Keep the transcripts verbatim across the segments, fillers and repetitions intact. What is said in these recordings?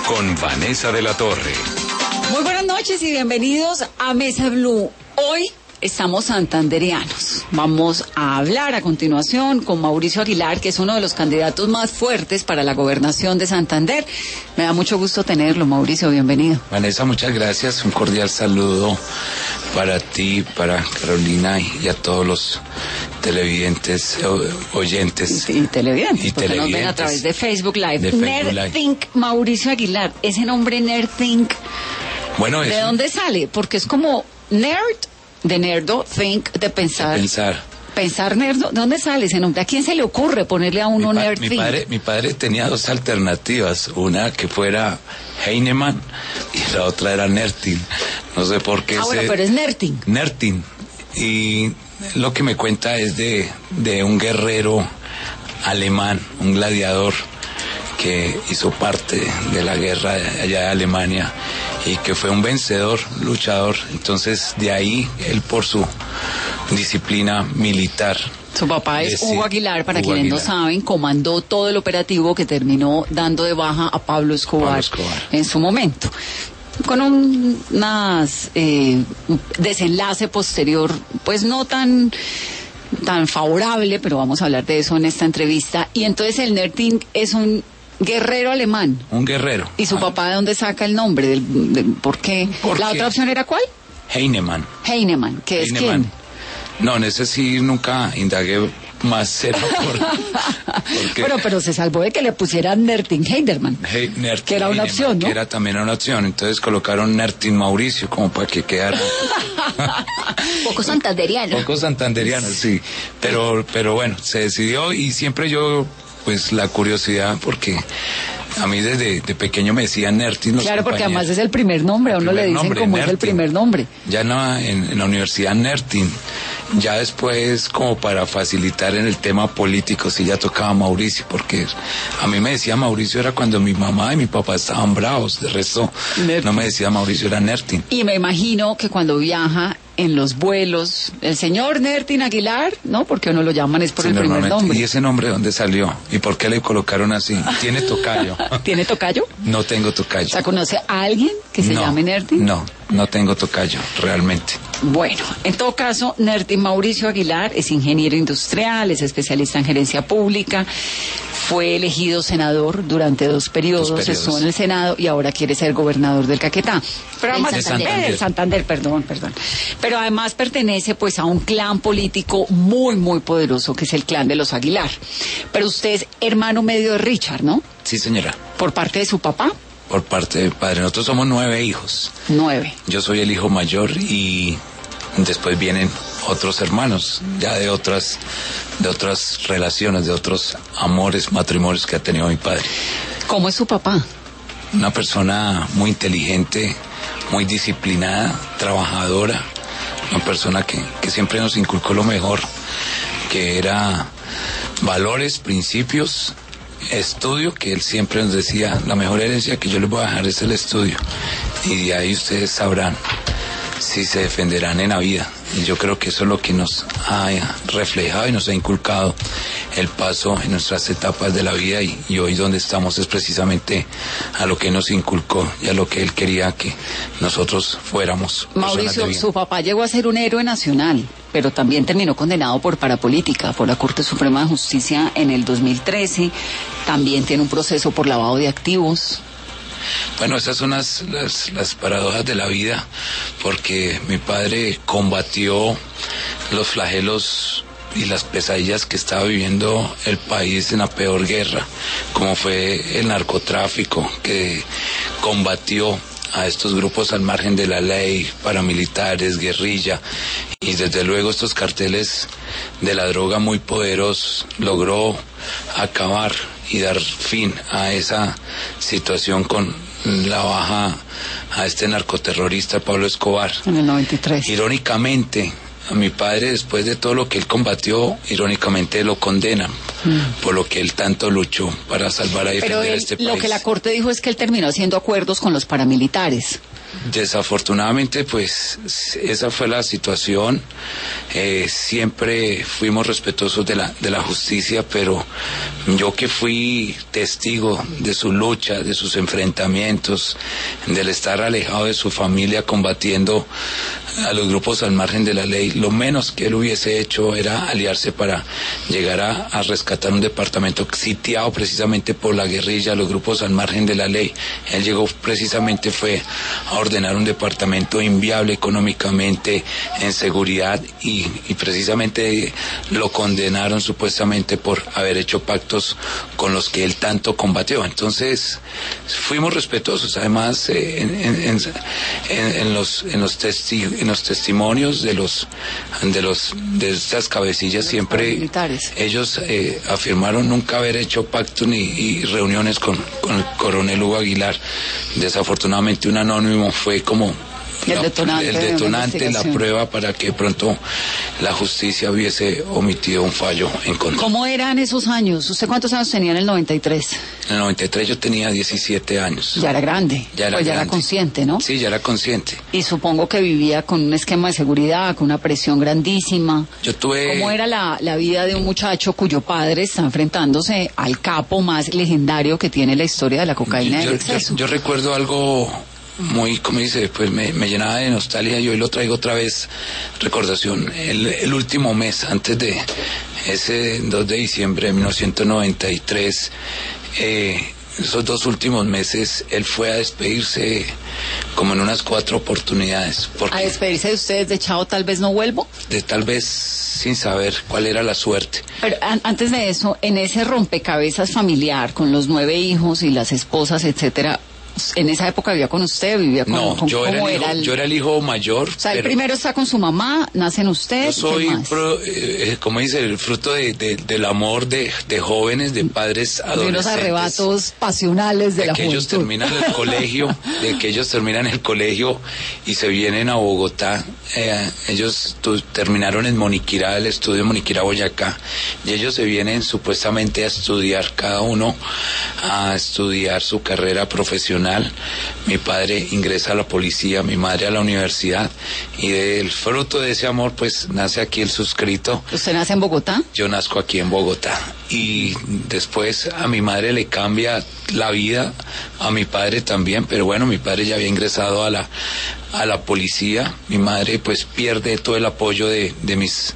con Vanessa de la Torre. Muy buenas noches y bienvenidos a Mesa Blue. Hoy estamos santandereanos. Vamos a hablar a continuación con Mauricio Aguilar, que es uno de los candidatos más fuertes para la gobernación de Santander. Me da mucho gusto tenerlo, Mauricio, bienvenido. Vanessa, muchas gracias. Un cordial saludo para ti, para Carolina y a todos los televidentes, oyentes. Y, y televidentes, y porque televidentes. nos ven a través de Facebook Live. De Facebook Nerdthink, Mauricio Aguilar. Ese nombre Nerdthink, bueno, ¿de eso, dónde sale? Porque es como nerd, de nerdo, think, de pensar. De pensar. Pensar nerdo, ¿de dónde sale ese nombre? ¿A quién se le ocurre ponerle a uno mi pa- Nerdthink? Mi padre, mi padre tenía dos alternativas, una que fuera Heinemann y la otra era Nerdthink. No sé por qué. Ah, ese... bueno, pero es Nerdthink. Nerdthink. Y lo que me cuenta es de, de un guerrero alemán, un gladiador que hizo parte de la guerra allá de Alemania y que fue un vencedor, luchador. Entonces de ahí él, por su disciplina militar. Su papá es Decir, Hugo Aguilar, para Hugo quienes no Aguilar. saben, comandó todo el operativo que terminó dando de baja a Pablo Escobar, Pablo Escobar. en su momento. Con un unas, eh, desenlace posterior, pues no tan tan favorable, pero vamos a hablar de eso en esta entrevista. Y entonces el Nerdthink es un guerrero alemán. Un guerrero. ¿Y su Ah, papá de dónde saca el nombre? Del, del- ¿Por qué? ¿Por ¿La qué? otra opción era cuál? Heinemann. Heinemann, que es Heinemann. quién. No, en ese sí nunca indagué más cero por, porque Bueno, pero se salvó de que le pusieran Nerdthink Heiderman. Hey, Nerdthink que era una Heinemann, opción, ¿no? Que era también una opción. Entonces colocaron Nerdthink Mauricio como para que quedara Poco santanderiano. poco santanderiano, sí. Pero, pero bueno, se decidió y siempre yo, pues la curiosidad, porque a mí desde de pequeño me decían Nerdthink. los Claro, porque compañeros. además es el primer nombre, a El uno le primer dicen nombre, como es el Nerdthink. primer nombre. Ya en la, en, en la universidad Nerdthink, ya después como para facilitar en el tema político, sí ya tocaba Mauricio, porque a mí me decía Mauricio era cuando mi mamá y mi papá estaban bravos, de resto Nerdthink. no me decía Mauricio, era Nerdthink. Y me imagino que cuando viaja en los vuelos, el señor Nerdthink Aguilar, ¿no? Porque uno lo llaman es por Sí, el primer normalmente. nombre. ¿Y ese nombre dónde salió? ¿Y por qué le colocaron así? ¿Tiene tocayo? ¿Tiene tocayo? No tengo O tocayo. sea, ¿conoce a alguien que se no, llame Nerdthink? No, no tengo tocayo, realmente. Bueno, en todo caso, Nerdthink Mauricio Aguilar es ingeniero industrial, es especialista en gerencia pública, fue elegido senador durante dos periodos, Dos periodos. estuvo en el Senado y ahora quiere ser gobernador del Caquetá. Pero Del además Santander. Eh, del Santander, perdón, perdón. Pero además pertenece pues a un clan político muy, muy poderoso que es el clan de los Aguilar. Pero usted es hermano medio de Richard, ¿no? Sí, señora. Por parte de su papá, Por parte de padre. Nosotros somos nueve hijos. nueve. Yo soy el hijo mayor y después vienen otros hermanos, ya de otras, de otras relaciones, de otros amores, matrimonios que ha tenido mi padre. ¿Cómo es su papá? Una persona muy inteligente, muy disciplinada, trabajadora, una persona que, que siempre nos inculcó lo mejor, que era valores, principios, estudio, que él siempre nos decía, la mejor herencia que yo les voy a dejar es el estudio, y de ahí ustedes sabrán si se defenderán en la vida. Y yo creo que eso es lo que nos ha reflejado y nos ha inculcado el paso en nuestras etapas de la vida, y, y hoy donde estamos es precisamente a lo que nos inculcó y a lo que él quería que nosotros fuéramos. personas de Mauricio, bien. su papá llegó a ser un héroe nacional, pero también terminó condenado por parapolítica por la Corte Suprema de Justicia en el dos mil trece. También tiene un proceso por lavado de activos. Bueno, esas son las, las, las paradojas de la vida, porque mi padre combatió los flagelos y las pesadillas que estaba viviendo el país en la peor guerra, como fue el narcotráfico, que combatió a estos grupos al margen de la ley, paramilitares, guerrilla, y desde luego estos carteles de la droga muy poderosos, logró acabar y dar fin a esa situación con la baja a este narcoterrorista Pablo Escobar. En el noventa y tres. Irónicamente, a mi padre, después de todo lo que él combatió, irónicamente lo condenan mm. por lo que él tanto luchó para salvar a defender Pero él, este país. lo que la Corte dijo es que él terminó haciendo acuerdos con los paramilitares. Desafortunadamente, pues esa fue la situación. Eh, siempre fuimos respetuosos de la de la justicia, pero yo que fui testigo de su lucha, de sus enfrentamientos, del estar alejado de su familia combatiendo a los grupos al margen de la ley, lo menos que él hubiese hecho era aliarse para llegar a, a rescatar un departamento sitiado precisamente por la guerrilla, los grupos al margen de la ley. Él llegó precisamente fue a ordenar un departamento inviable económicamente, en seguridad, y, y precisamente lo condenaron supuestamente por haber hecho pactos con los que él tanto combatió. Entonces fuimos respetuosos, además eh, en, en, en, en los en los testigos en los testimonios de los de los de estas cabecillas los siempre ellos eh, afirmaron nunca haber hecho pactos ni y reuniones con, con el coronel Hugo Aguilar. Desafortunadamente un anónimo fue como el la, detonante, el detonante la prueba para que pronto la justicia hubiese omitido un fallo en contra. ¿Cómo eran esos años? ¿Usted cuántos años tenía en el noventa y tres? En el noventa y tres yo tenía diecisiete años. Ya era grande. Ya era pues ya grande. Era consciente, ¿no? Sí, ya era consciente. Y supongo que vivía con un esquema de seguridad, con una presión grandísima. Yo tuve... ¿Cómo era la, la vida de un muchacho cuyo padre está enfrentándose al capo más legendario que tiene la historia de la cocaína yo, del exceso? Yo, yo recuerdo algo muy, como dice, pues me, me llenaba de nostalgia. Yo hoy lo traigo otra vez, recordación. El, el último mes, antes de ese dos de diciembre de mil novecientos noventa y tres, eh, esos dos últimos meses, él fue a despedirse como en unas cuatro oportunidades. ¿A despedirse de ustedes de chao, tal vez no vuelvo? De tal vez sin saber cuál era la suerte. Pero an- antes de eso, en ese rompecabezas familiar, con los nueve hijos y las esposas, etcétera, ¿en esa época vivía con usted? ¿Vivía con, no, con, yo, era el hijo, era el... yo era el hijo mayor. O sea, el primero está con su mamá, nacen ustedes. Yo soy, pro, eh, como dice, el fruto de, de, del amor de, de jóvenes, de padres adolescentes. De unos arrebatos pasionales de, de la que juventud. ellos terminan el colegio, de que ellos terminan el colegio y se vienen a Bogotá. Eh, ellos tu, terminaron en Moniquirá, el estudio en Moniquirá, Boyacá, y ellos se vienen supuestamente a estudiar, cada uno a estudiar su carrera profesional. Mi padre ingresa a la policía, mi madre a la universidad, y del fruto de ese amor pues nace aquí el suscrito. ¿Usted nace en Bogotá? Yo nazco aquí en Bogotá, y después a mi madre le cambia la vida, a mi padre también, pero bueno, mi padre ya había ingresado a la a la policía. Mi madre pues pierde todo el apoyo de, de mis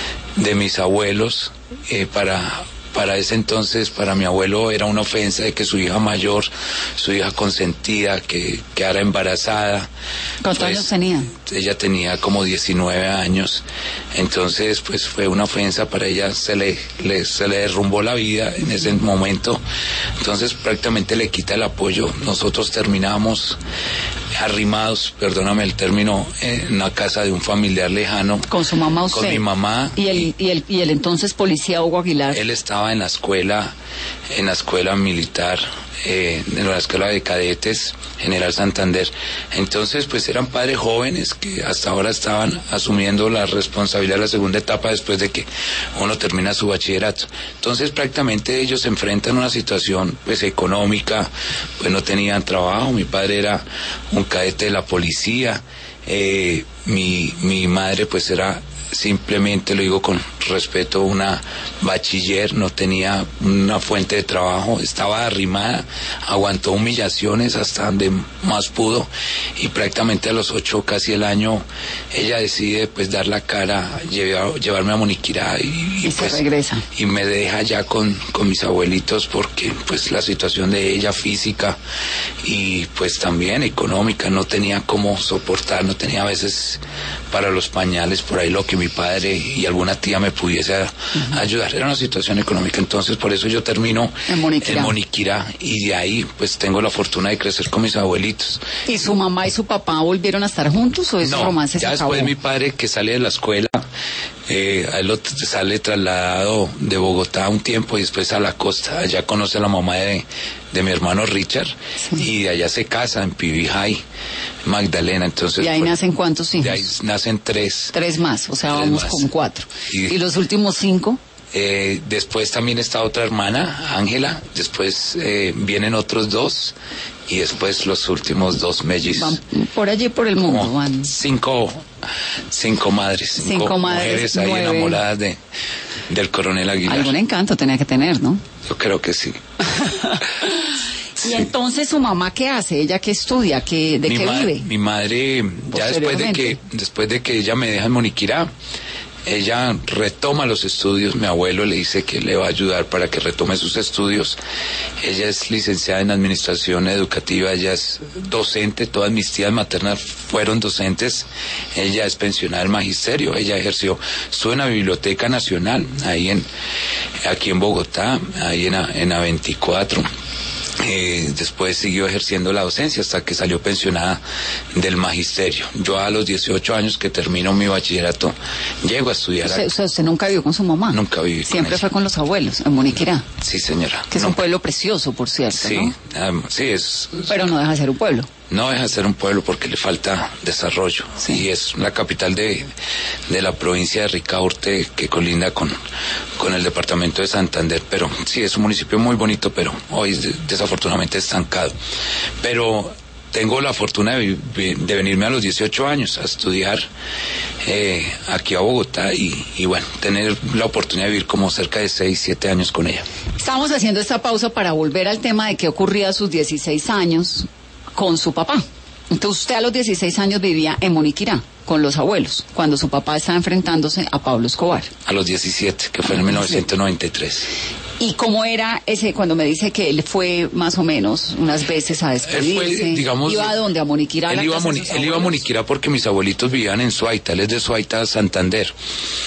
de mis abuelos. eh, para Para ese entonces, para mi abuelo era una ofensa de que su hija mayor, su hija consentida, que quedara embarazada. ¿Cuántos pues, años tenía? Ella tenía como diecinueve años. Entonces, pues fue una ofensa para ella, se le, le, se le derrumbó la vida en ese momento. Entonces, prácticamente le quita el apoyo. Nosotros terminamos arrimados, perdóname el término, en la casa de un familiar lejano. ¿Con su mamá usted? Con mi mamá. ¿Y el, y el, y el entonces policía Hugo Aguilar? Él estaba en la escuela, en la escuela militar, eh, en la escuela de cadetes, General Santander. Entonces, pues eran padres jóvenes que hasta ahora estaban asumiendo la responsabilidad de la segunda etapa después de que uno termina su bachillerato. Entonces, prácticamente ellos se enfrentan a una situación, pues, económica, pues no tenían trabajo. Mi padre era un cadete de la policía, eh, mi, mi madre, pues, era simplemente, lo digo con respeto, una bachiller, no tenía una fuente de trabajo, estaba arrimada, aguantó humillaciones hasta donde más pudo, y prácticamente a los ocho, casi el año, ella decide pues dar la cara, llevar, llevarme a Moniquirá y, y, y se pues regresa. Y me deja ya con, con mis abuelitos, porque pues la situación de ella física y pues también económica, no tenía cómo soportar, no tenía a veces para los pañales, por ahí lo que mi padre y alguna tía me pudiese uh-huh. ayudar. Era una situación económica. Entonces, por eso yo termino en Moniquirá. en Moniquirá, y de ahí pues tengo la fortuna de crecer con mis abuelitos. ¿Y su mamá y su papá volvieron a estar juntos o ese no, romance ya se acabó? Después mi padre, que sale de la escuela, eh, a él lo t- sale trasladado de Bogotá un tiempo y después a la costa. Allá conoce a la mamá de, de mi hermano Richard, sí. y de allá se casa en Pibijay, Magdalena. Entonces, ¿y ahí pues, nacen cuántos hijos? De ahí nacen tres. Tres más, o sea, tres vamos más. con cuatro. Y, ¿Y los últimos cinco? Eh, después también está otra hermana, Ángela. Después eh, vienen otros dos, y después los últimos dos mellizos. Van por allí por el mundo. Como Van. Cinco, cinco madres, cinco, Cinco madres, mujeres ahí nueve. enamoradas de, del coronel Aguilar. Algún encanto tenía que tener, ¿no? Yo creo que sí. Y entonces su mamá, ¿qué hace? ¿Ella qué estudia? ¿Qué, ¿De mi qué ma- vive? Mi madre, ya después de que después de que ella me deja en Moniquirá, ella retoma los estudios. Mi abuelo le dice que le va a ayudar para que retome sus estudios. Ella es licenciada en administración educativa, ella es docente, todas mis tías maternas fueron docentes. Ella es pensionada del magisterio, ella ejerció, estuvo en la Biblioteca Nacional, ahí en, aquí en Bogotá, ahí en, A- en A veinticuatro. Eh, después siguió ejerciendo la docencia hasta que salió pensionada del magisterio. Yo a los dieciocho años que termino mi bachillerato, llego a estudiar. Usted, a... usted, usted nunca vivió con su mamá. Nunca viví con Siempre ella. fue con los abuelos, en Moniquirá. Sí, señora. Que es No. un pueblo precioso, por cierto, Sí, ¿no? um, sí, es... Pero no deja de ser un pueblo. No deja de ser un pueblo porque le falta desarrollo. Sí. Y es la capital de, de la provincia de Ricaurte, que colinda con, con el departamento de Santander. Pero sí, es un municipio muy bonito, pero hoy es desafortunadamente estancado. Pero tengo la fortuna de, vi- de venirme a los dieciocho años a estudiar eh, aquí a Bogotá y, y bueno, tener la oportunidad de vivir como cerca de seis, siete años con ella. Estamos haciendo esta pausa para volver al tema de qué ocurría a sus dieciséis años con su papá. Entonces usted a los dieciséis años vivía en Moniquirá con los abuelos, cuando su papá estaba enfrentándose a Pablo Escobar. A los diecisiete, que fue en mil novecientos noventa y tres. ¿Y cómo era ese, cuando me dice que él fue más o menos unas veces a Él despedirse? fue, digamos, ¿Iba a dónde? ¿A Moniquirá? Él la iba a, casa de Moni- sus él iba a abuelos? Moniquirá porque mis abuelitos vivían en Suaita, él es de Suaita, Santander.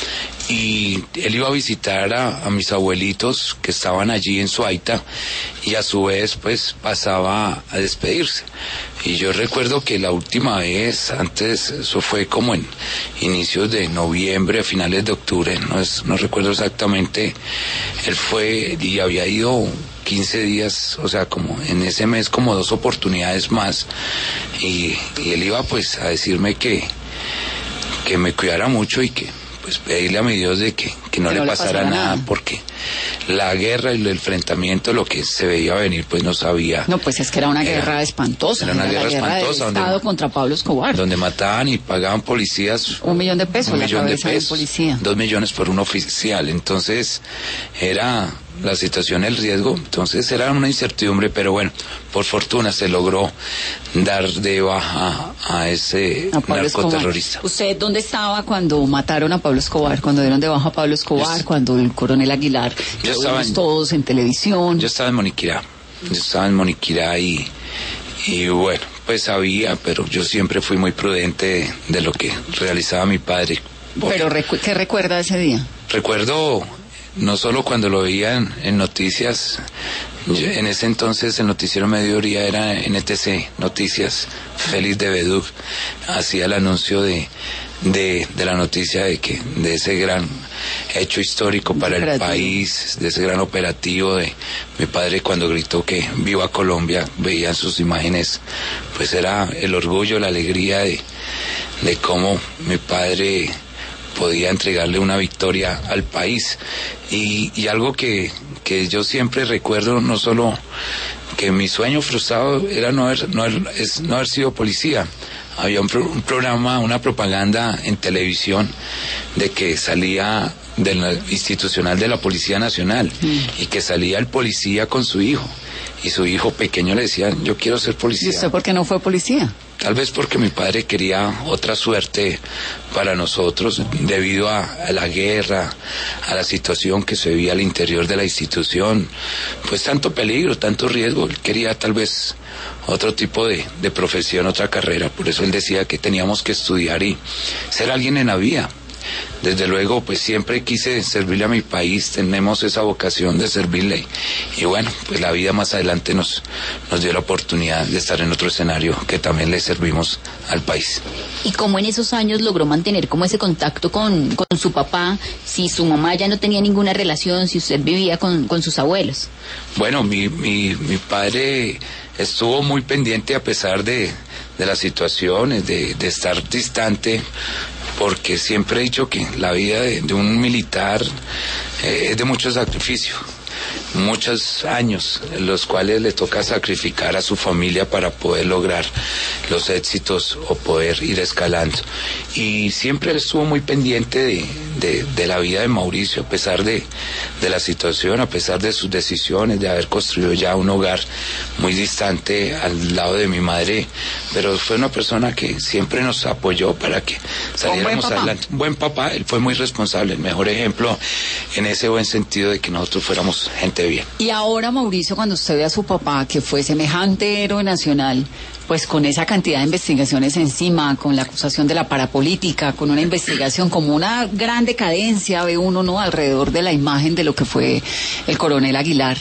Y él iba a visitar a, a mis abuelitos que estaban allí en Suaita y a su vez pues pasaba a despedirse. Y yo recuerdo que la última vez, antes, eso fue como en inicios de noviembre, a finales de octubre, no, es, no recuerdo exactamente, él fue y había ido quince días, o sea, como en ese mes como dos oportunidades más, y, y él iba pues a decirme que, que me cuidara mucho y que pues pedirle a mi Dios de que, que no, Que le no le pasara, pasara nada, nada. porque la guerra y el enfrentamiento, lo que se veía venir, pues no sabía. No, pues es que era una Era- guerra espantosa. era una la guerra guerra espantosa, del donde- Estado contra Pablo Escobar. Donde mataban y pagaban policías Un millón de pesos un la millón de cabeza de un pesos, policía. dos millones por un oficial. Entonces era la situación, el riesgo, entonces era una incertidumbre, pero bueno, por fortuna se logró dar de baja a ese A Pablo Escobar. narcoterrorista. ¿Usted dónde estaba cuando mataron a Pablo Escobar? Cuando dieron de baja a Pablo Escobar, Yo- cuando el coronel Aguilar, Yo lo estaba vimos en- todos en televisión. Yo estaba en Moniquirá, yo estaba en Moniquirá y, y bueno, pues sabía, pero yo siempre fui muy prudente de, de lo que realizaba mi padre. Pero recu- ¿qué recuerda de ese día? Recuerdo no solo cuando lo veía en, en noticias, yo- en ese entonces el noticiero Mediodía era N T C Noticias, Félix de Bedú hacía el anuncio de, de, de la noticia de que de ese gran hecho histórico para el Operativo. país, de ese gran operativo de mi padre cuando gritó que viva Colombia, veían sus imágenes, pues era el orgullo, la alegría de, de cómo mi padre podía entregarle una victoria al país. Y, y algo que, que yo siempre recuerdo, no solo que mi sueño frustrado era no haber, no haber, es no haber sido policía. Había un, pro, un programa, una propaganda en televisión de que salía del institucional de la Policía Nacional mm. y que salía el policía con su hijo. Y su hijo pequeño le decía, yo quiero ser policía. ¿Y usted por qué no fue policía? Tal vez porque mi padre quería otra suerte para nosotros debido a, a la guerra, a la situación que se vivía al interior de la institución, pues tanto peligro, tanto riesgo. Él quería tal vez otro tipo de, de profesión, otra carrera. Por eso él decía que teníamos que estudiar y ser alguien en la vida. Desde luego, pues siempre quise servirle a mi país, tenemos esa vocación de servirle. Y bueno, pues la vida más adelante nos, nos dio la oportunidad de estar en otro escenario que también le servimos al país. ¿Y cómo en esos años logró mantener como ese contacto con, con su papá, si su mamá ya no tenía ninguna relación, si usted vivía con, con sus abuelos? Bueno, mi, mi, mi padre estuvo muy pendiente a pesar de, de las situaciones, de, de estar distante, porque siempre he dicho que la vida de, de un militar eh, es de mucho sacrificio. muchos años, los cuales le toca sacrificar a su familia para poder lograr los éxitos o poder ir escalando. Y siempre él estuvo muy pendiente de, de, de la vida de Mauricio, a pesar de, de la situación, a pesar de sus decisiones, de haber construido ya un hogar muy distante al lado de mi madre, pero fue una persona que siempre nos apoyó para que saliéramos buen adelante. Un buen papá, él fue muy responsable, el mejor ejemplo en ese buen sentido de que nosotros fuéramos gente bien. Y ahora, Mauricio, cuando usted ve a su papá, que fue semejante héroe nacional, pues con esa cantidad de investigaciones encima, con la acusación de la parapolítica, con una investigación como una gran decadencia, ve uno, ¿no?, alrededor de la imagen de lo que fue el coronel Aguilar.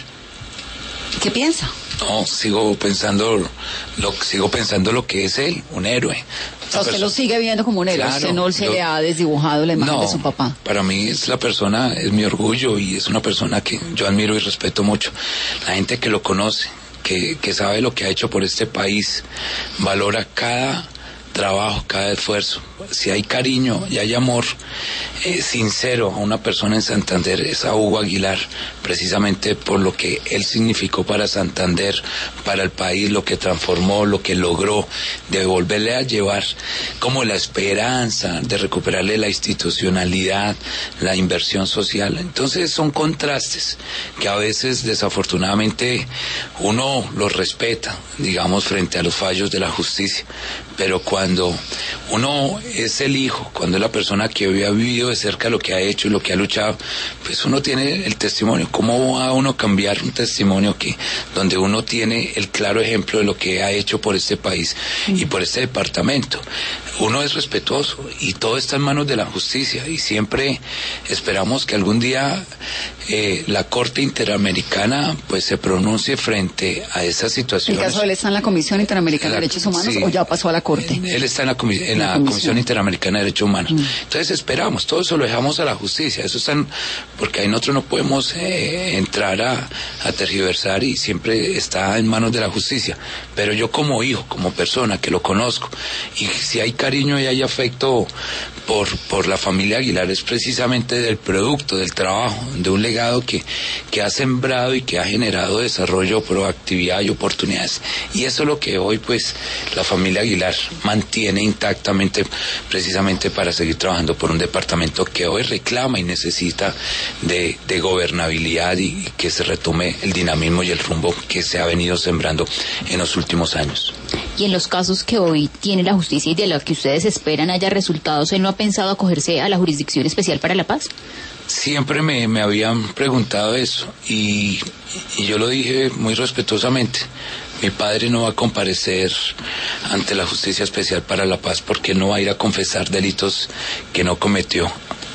¿Qué piensa? No, sigo pensando lo sigo pensando lo que es él, un héroe. O sea, usted lo sigue viendo como un héroe, Claro, usted no se lo... le ha desdibujado la imagen no, de su papá. Para mí es la persona, es mi orgullo y es una persona que yo admiro y respeto mucho. La gente que lo conoce, que, que sabe lo que ha hecho por este país, valora cada trabajo, cada esfuerzo. Si hay cariño y hay amor eh, sincero a una persona en Santander, es a Hugo Aguilar, precisamente por lo que él significó para Santander, para el país, lo que transformó, lo que logró, de volverle a llevar como la esperanza, de recuperarle la institucionalidad, la inversión social. Entonces son contrastes que a veces desafortunadamente uno los respeta, digamos, frente a los fallos de la justicia, pero cuando uno es el hijo, cuando es la persona que hoy ha vivido de cerca lo que ha hecho y lo que ha luchado, pues uno tiene el testimonio. ¿Cómo va a uno cambiar un testimonio que donde uno tiene el claro ejemplo de lo que ha hecho por este país y por este departamento? Uno es respetuoso y todo está en manos de la justicia y siempre esperamos que algún día eh, la Corte Interamericana pues se pronuncie frente a esas situaciones. ¿El caso de él está en la Comisión Interamericana de Derechos Humanos sí, o ya pasó a la Corte? Él está en la, comi en la, la Comisión. Comisión Interamericana de Derechos Humanos. Mm. Entonces esperamos, todo eso lo dejamos a la justicia, eso están, porque ahí nosotros no podemos eh, entrar a, a tergiversar y siempre está en manos de la justicia. Pero yo como hijo, como persona que lo conozco, y si hay cariño y hay afecto por, por la familia Aguilar, es precisamente del producto, del trabajo, de un legado que, que ha sembrado y que ha generado desarrollo, proactividad y oportunidades. Y eso es lo que hoy pues la familia Aguilar mantiene intactamente, precisamente para seguir trabajando por un departamento que hoy reclama y necesita de, de gobernabilidad y, y que se retome el dinamismo y el rumbo que se ha venido sembrando en los últimos años. Y en los casos que hoy tiene la justicia y de los que ustedes esperan haya resultados, ¿él no ha pensado acogerse a la Jurisdicción Especial para la Paz? Siempre me, me habían preguntado eso y, y yo lo dije muy respetuosamente. Mi padre no va a comparecer ante la Justicia Especial para la Paz porque no va a ir a confesar delitos que no cometió.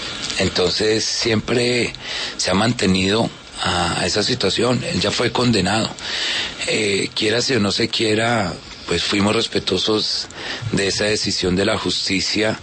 Entonces siempre se ha mantenido a, a esa situación. Él ya fue condenado. Eh, quiera si o no se quiera, pues fuimos respetuosos de esa decisión de la justicia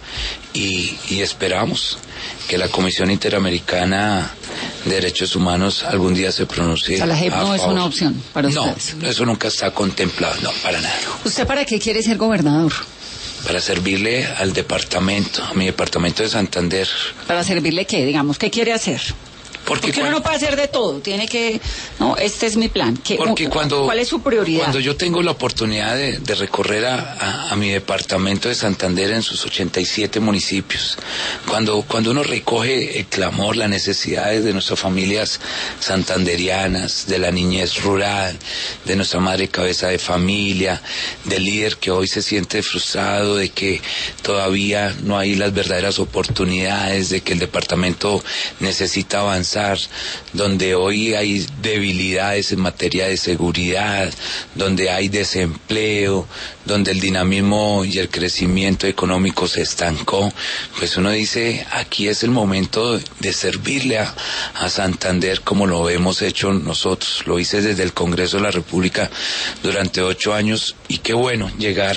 y, y esperamos que la Comisión Interamericana de Derechos Humanos algún día se pronuncie. O sea, la J E P no es una opción para no, ustedes. No, eso nunca está contemplado, no, para nada. ¿Usted para qué quiere ser gobernador? Para servirle al departamento, a mi departamento de Santander. ¿Para servirle qué? Digamos, ¿qué quiere hacer? Porque, Porque uno no puede hacer de todo, tiene que, no, este es mi plan. ¿Qué, porque cuando, ¿Cuál es su prioridad? Cuando yo tengo la oportunidad de, de recorrer a, a, a mi departamento de Santander en sus ochenta y siete municipios, cuando, cuando uno recoge el clamor, las necesidades de nuestras familias santanderianas, de la niñez rural, de nuestra madre cabeza de familia, del líder que hoy se siente frustrado, de que todavía no hay las verdaderas oportunidades, de que el departamento necesita avanzar, donde hoy hay debilidades en materia de seguridad, donde hay desempleo, donde el dinamismo y el crecimiento económico se estancó, pues uno dice, aquí es el momento de servirle a, a Santander como lo hemos hecho nosotros. Lo hice desde el Congreso de la República durante ocho años y qué bueno llegar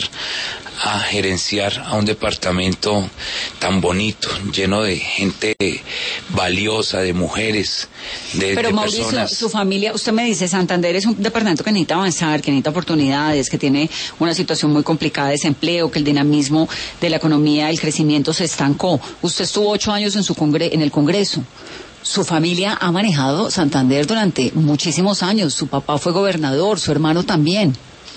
a gerenciar a un departamento tan bonito, lleno de gente valiosa, de mujeres, de, Pero de Mauricio, personas. su familia, usted me dice, Santander es un departamento que necesita avanzar, que necesita oportunidades, que tiene una situación muy complicada de desempleo, que el dinamismo de la economía, el crecimiento se estancó. Usted estuvo ocho años en su congre en el Congreso. su familia ha manejado Santander durante muchísimos años. Su papá fue gobernador, su hermano también.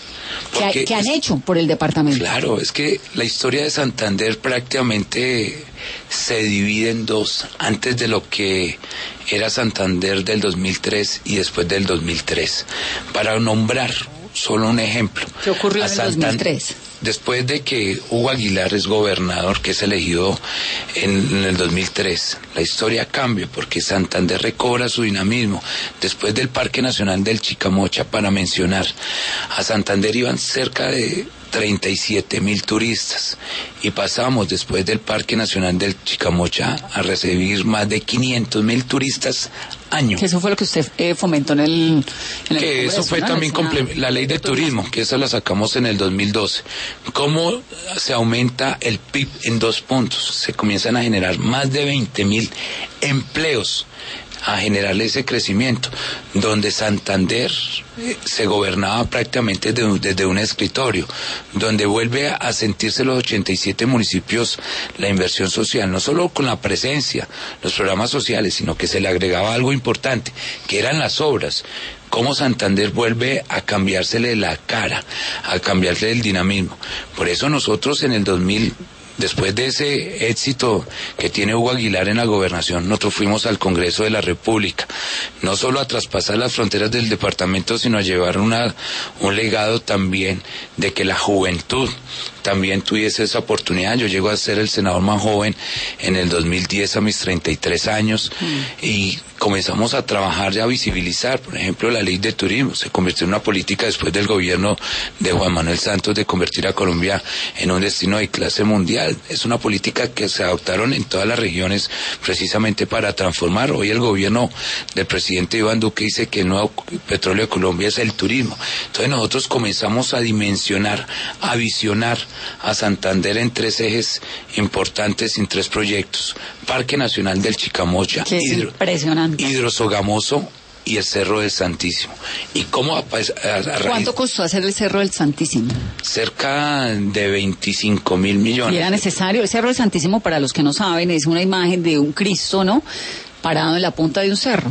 ¿Qué, ¿Qué han es, hecho por el departamento? Claro, es que la historia de Santander prácticamente se divide en dos, antes de lo que era Santander del dos mil tres y después del dos mil tres. Para nombrar solo un ejemplo. ¿Qué ocurrió en el dos mil tres? Después de que Hugo Aguilar es gobernador, que es elegido en, en el dos mil tres, la historia cambia porque Santander recobra su dinamismo. Después del Parque Nacional del Chicamocha, para mencionar, a Santander iban cerca de treinta y siete mil turistas y pasamos después del Parque Nacional del Chicamocha a recibir más de quinientos mil turistas año. Que eso fue lo que usted eh, fomentó en el, en el que Congreso, eso fue ¿no? también comple- la ley de turismo, que esa la sacamos en el dos mil doce. ¿Cómo se aumenta el P I B en dos puntos? Se comienzan a generar más de veinte mil empleos, a generarle ese crecimiento, donde Santander eh, se gobernaba prácticamente desde, desde un escritorio, donde vuelve a, a sentirse los ochenta y siete municipios la inversión social, no solo con la presencia, los programas sociales, sino que se le agregaba algo importante, que eran las obras. Cómo Santander vuelve a cambiársele la cara, a cambiarle el dinamismo. Por eso nosotros en el dos mil, después de ese éxito que tiene Hugo Aguilar en la gobernación, nosotros fuimos al Congreso de la República, no solo a traspasar las fronteras del departamento, sino a llevar una, un legado también de que la juventud también tuviese esa oportunidad. Yo llego a ser el senador más joven en el dos mil diez a mis treinta y tres años mm. y comenzamos a trabajar y a visibilizar, por ejemplo, la ley de turismo. Se convirtió en una política después del gobierno de Juan Manuel Santos de convertir a Colombia en un destino de clase mundial. Es una política que se adoptaron en todas las regiones precisamente para transformar. Hoy el gobierno del presidente Iván Duque dice que el nuevo petróleo de Colombia es el turismo. Entonces nosotros comenzamos a dimensionar, a visionar a Santander en tres ejes importantes, en tres proyectos: Parque Nacional del Chicamocha, que es hidro, impresionante, Hidrosogamoso y el Cerro del Santísimo. ¿Y cómo a, a, a raíz, ¿Cuánto costó hacer el Cerro del Santísimo? Cerca de veinticinco mil millones. Y era necesario. El Cerro del Santísimo, para los que no saben, es una imagen de un Cristo, ¿no?, parado en la punta de un cerro.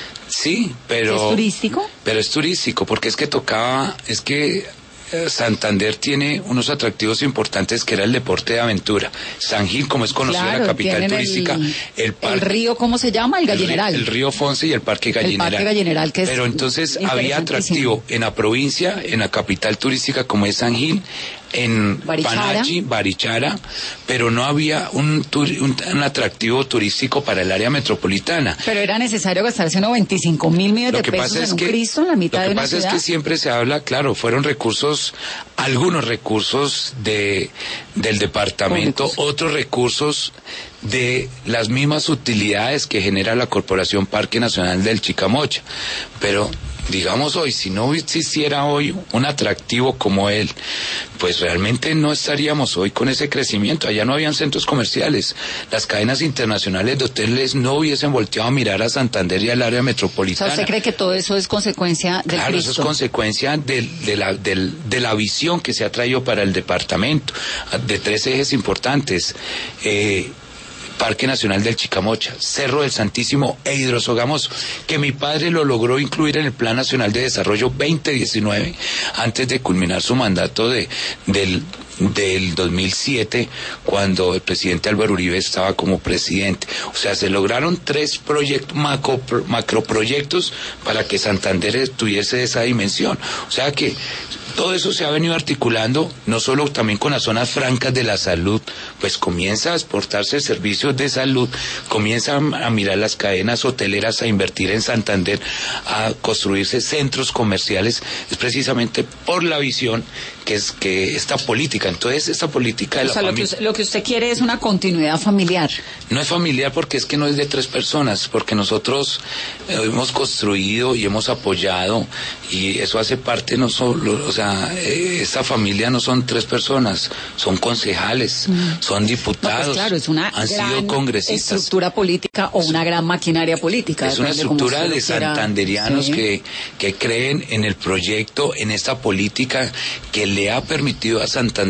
Sí, pero... ¿Es turístico? Pero es turístico, porque es que tocaba, es que Santander tiene unos atractivos importantes, que era el deporte de aventura. San Gil, como es conocida, claro, la capital turística, el, el, parque, el río, ¿cómo se llama? El Gallineral. El, el río Fonce y el Parque Gallineral. El Parque Gallineral, que es Pero entonces había atractivo en la provincia, en la capital turística como es San Gil, en Barichara. Panachi, Barichara, pero no había un, un, un atractivo turístico para el área metropolitana. Pero era necesario gastarse noventa y cinco mil millones de pesos en un que, Cristo en la mitad de una ciudad. Lo que pasa es que siempre se habla, claro, fueron recursos, algunos recursos de del departamento, públicos, otros recursos de las mismas utilidades que genera la Corporación Parque Nacional del Chicamocha, pero digamos hoy, si no existiera hoy un atractivo como él, pues realmente no estaríamos hoy con ese crecimiento. Allá no habían centros comerciales, las cadenas internacionales de hoteles no hubiesen volteado a mirar a Santander y al área metropolitana. O sea, ¿usted cree que todo eso es consecuencia del Claro, Cristo? Eso es consecuencia de, de, la, de, de la visión que se ha traído para el departamento, de tres ejes importantes: eh, Parque Nacional del Chicamocha, Cerro del Santísimo e Hidrosogamoso, que mi padre lo logró incluir en el Plan Nacional de Desarrollo veinte diecinueve, antes de culminar su mandato de del del dos mil siete, cuando el presidente Álvaro Uribe estaba como presidente. O sea, se lograron tres proyectos, macro, macroproyectos para que Santander tuviese esa dimensión. O sea que todo eso se ha venido articulando, no solo también con las zonas francas de la salud, pues comienza a exportarse servicios de salud, comienza a mirar las cadenas hoteleras, a invertir en Santander, a construirse centros comerciales, es precisamente por la visión que es que esta política. Entonces, esta política de o la sea, familia... Lo que, usted, lo que usted quiere es una continuidad familiar. No es familiar porque es que no es de tres personas, porque nosotros eh, hemos construido y hemos apoyado, y eso hace parte no solo, o sea, eh, esta familia no son tres personas, son concejales, mm. son diputados, no, pues claro, es una han gran sido congresistas. Estructura política o una gran maquinaria política. Es una estructura de, de santanderianos sí. que, que creen en el proyecto, en esta política que le ha permitido a Santander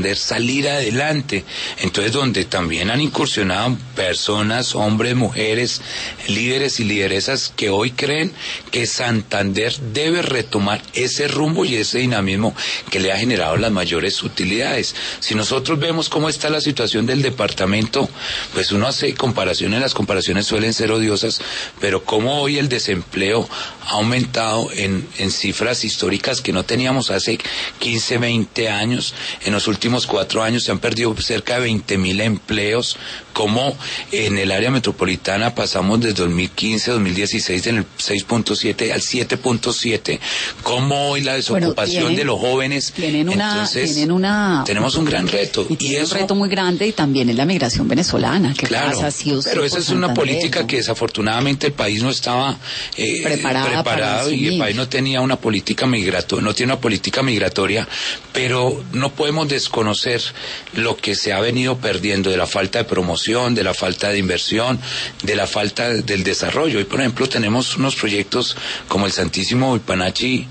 Santander salir adelante. Entonces, donde también han incursionado personas, hombres, mujeres, líderes y lideresas que hoy creen que Santander debe retomar ese rumbo y ese dinamismo que le ha generado las mayores utilidades. Si nosotros vemos cómo está la situación del departamento, pues uno hace comparaciones, las comparaciones suelen ser odiosas, pero cómo hoy el desempleo ha aumentado en, en cifras históricas que no teníamos hace quince, veinte años. En los últimos cuatro años se han perdido cerca de veinte mil empleos, como en el área metropolitana pasamos desde dos mil quince, dos mil dieciséis en el seis punto siete al siete punto siete, como hoy la desocupación bueno, tienen, de los jóvenes. Tienen una, Entonces, tienen una, tenemos un gran reto. Y, y eso, un reto muy grande, y también es la migración venezolana, que claro, pasa sí o sí. Pero esa es una Santander, política ¿no? que desafortunadamente el país no estaba eh, preparado y el país no tenía una política migratoria, no tiene una política migratoria, pero no podemos desconocer lo que se ha venido perdiendo de la falta de promoción, de la falta de inversión, de la falta del desarrollo. Y por ejemplo tenemos unos proyectos como el Santísimo Huipanachi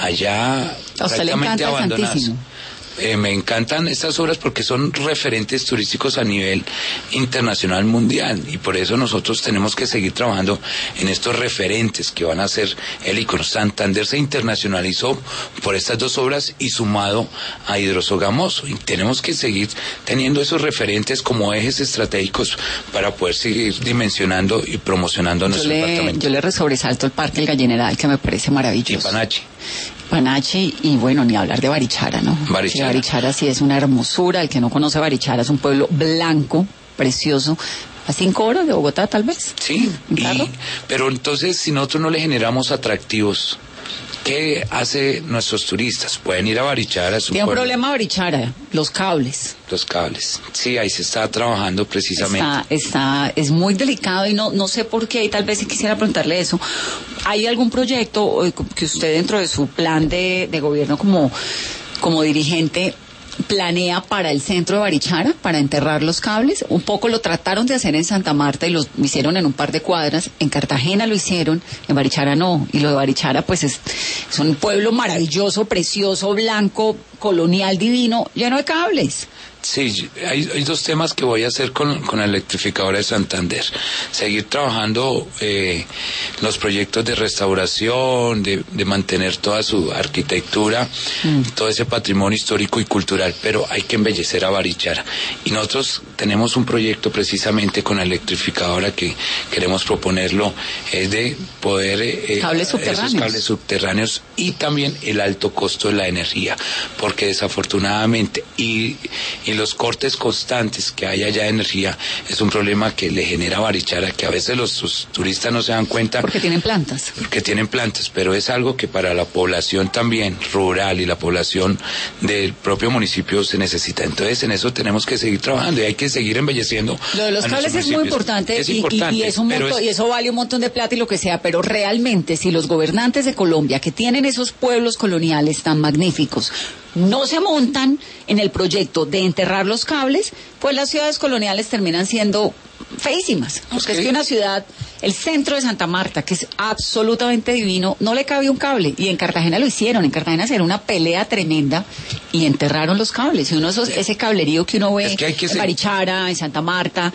allá prácticamente abandonados. Eh, me encantan estas obras porque son referentes turísticos a nivel internacional mundial, y por eso nosotros tenemos que seguir trabajando en estos referentes que van a ser el icono. Santander se internacionalizó por estas dos obras y sumado a Hidrosogamoso, y tenemos que seguir teniendo esos referentes como ejes estratégicos para poder seguir dimensionando y promocionando nuestro yo le, departamento. Yo le sobresalto el Parque El Gallineral, que me parece maravilloso. Y Panachi. Panachi, y bueno, ni hablar de Barichara, ¿no? Barichara. Sí, Barichara sí es una hermosura. El que no conoce Barichara, es un pueblo blanco, precioso, a cinco horas de Bogotá tal vez. Sí, y, pero entonces si nosotros no le generamos atractivos, ¿qué hace nuestros turistas? Pueden ir a Barichara. Tiene un problema Barichara, los cables. Los cables. Sí, ahí se está trabajando precisamente. Está, está, es muy delicado y no, no sé por qué, y tal vez si quisiera preguntarle eso. ¿Hay algún proyecto que usted dentro de su plan de, de gobierno como, como dirigente planea para el centro de Barichara, para enterrar los cables? Un poco lo trataron de hacer en Santa Marta y lo hicieron en un par de cuadras, en Cartagena lo hicieron, en Barichara no, y lo de Barichara pues es, es un pueblo maravilloso, precioso, blanco, colonial, divino, lleno de cables. Sí, hay, hay dos temas que voy a hacer con, con la electrificadora de Santander. Seguir trabajando eh, los proyectos de restauración, de, de mantener toda su arquitectura, mm. todo ese patrimonio histórico y cultural, pero hay que embellecer a Barichara. Y nosotros tenemos un proyecto precisamente con la electrificadora que queremos proponerlo, es de poder... Eh, cables subterráneos. Esos cables subterráneos y también el alto costo de la energía, porque desafortunadamente y, y los cortes constantes que hay allá de energía es un problema que le genera a Barichara, que a veces los, los turistas no se dan cuenta. Porque tienen plantas. Porque tienen plantas, pero es algo que para la población también rural y la población del propio municipio se necesita. Entonces en eso tenemos que seguir trabajando y hay que seguir embelleciendo. Lo de los cables es muy importante, es y, importante y, y, es un monto, es... y eso vale un montón de plata y lo que sea, pero realmente si los gobernantes de Colombia que tienen esos pueblos coloniales tan magníficos no se montan en el proyecto de enterrar los cables, pues las ciudades coloniales terminan siendo feísimas. Porque okay. Es que una ciudad, el centro de Santa Marta, que es absolutamente divino, no le cabía un cable. Y en Cartagena lo hicieron. En Cartagena se era una pelea tremenda y enterraron los cables. Y uno esos, ese cablerío que uno ve es que hay que en ser... Barichara, en Santa Marta,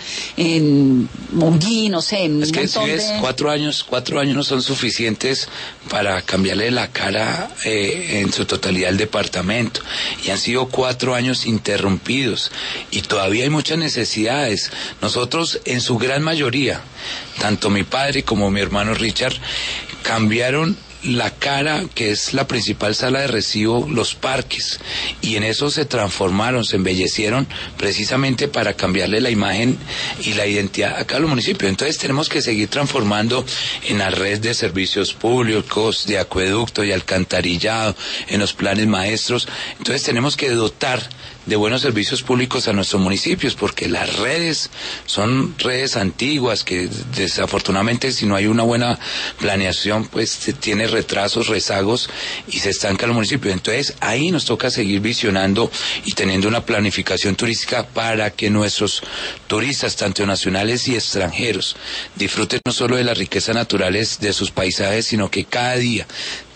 en Monguí, no sé, en es un que montón si ves, de... cuatro años, cuatro años no son suficientes para cambiarle la cara eh, en su totalidad al departamento. Y han sido cuatro años interrumpidos y todavía hay muchas necesidades. Nosotros, en su gran mayoría, tanto mi padre como mi hermano Richard, cambiaron la cara, que es la principal sala de recibo, los parques, y en eso se transformaron, se embellecieron precisamente para cambiarle la imagen y la identidad a cada municipio. Entonces tenemos que seguir transformando en la red de servicios públicos, de acueducto y alcantarillado, en los planes maestros. Entonces tenemos que dotar de buenos servicios públicos a nuestros municipios, porque las redes son redes antiguas que desafortunadamente si no hay una buena planeación pues tiene retrasos, rezagos y se estanca el municipio. Entonces ahí nos toca seguir visionando y teniendo una planificación turística para que nuestros turistas, tanto nacionales y extranjeros, disfruten no solo de las riquezas naturales de sus paisajes, sino que cada día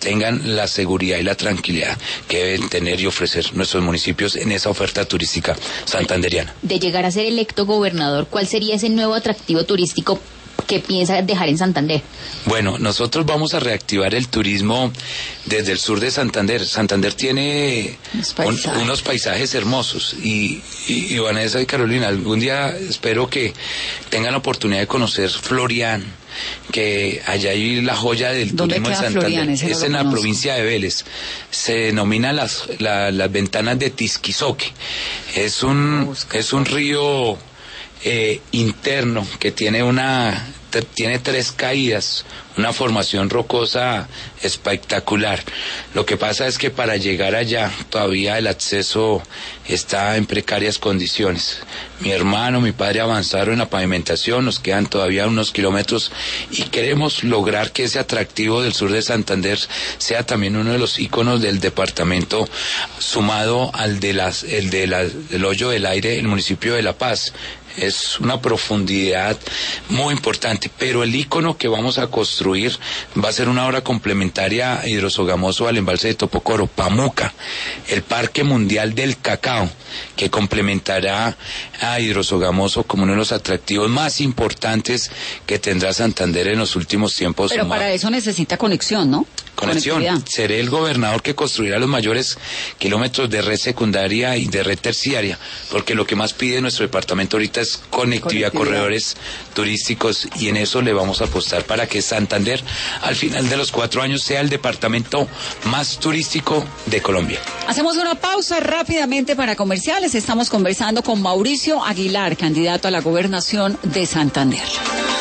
tengan la seguridad y la tranquilidad que deben tener y ofrecer nuestros municipios en esa oferta turística santanderiana. De llegar a ser electo gobernador, ¿cuál sería ese nuevo atractivo turístico que piensa dejar en Santander? Bueno, nosotros vamos a reactivar el turismo desde el sur de Santander. Santander tiene un, unos paisajes hermosos y, y, y Vanessa y Carolina, algún día espero que tengan la oportunidad de conocer Florian, que allá hay la joya del turismo en Santander. Florian, es no en la provincia de Vélez. Se denomina las, la, las ventanas de Tisquizoque. Es un, es un río Eh, interno que tiene una te, tiene tres caídas, una formación rocosa espectacular. Lo que pasa es que para llegar allá todavía el acceso está en precarias condiciones. Mi hermano, mi padre avanzaron en la pavimentación, nos quedan todavía unos kilómetros y queremos lograr que ese atractivo del sur de Santander sea también uno de los íconos del departamento, sumado al de las, el de la, del Hoyo del Aire, el municipio de La Paz. Es una profundidad muy importante, pero el ícono que vamos a construir va a ser una obra complementaria a Hidrosogamoso al embalse de Topocoro, Pamuca, el Parque Mundial del Cacao, que complementará a Hidrosogamoso como uno de los atractivos más importantes que tendrá Santander en los últimos tiempos. Pero para eso necesita conexión, ¿no? Conexión. Seré el gobernador que construirá los mayores kilómetros de red secundaria y de red terciaria, porque lo que más pide nuestro departamento ahorita es conectividad, conectividad, corredores turísticos, y en eso le vamos a apostar para que Santander al final de los cuatro años sea el departamento más turístico de Colombia. Hacemos una pausa rápidamente para comerciales. Estamos conversando con Mauricio Aguilar, candidato a la gobernación de Santander.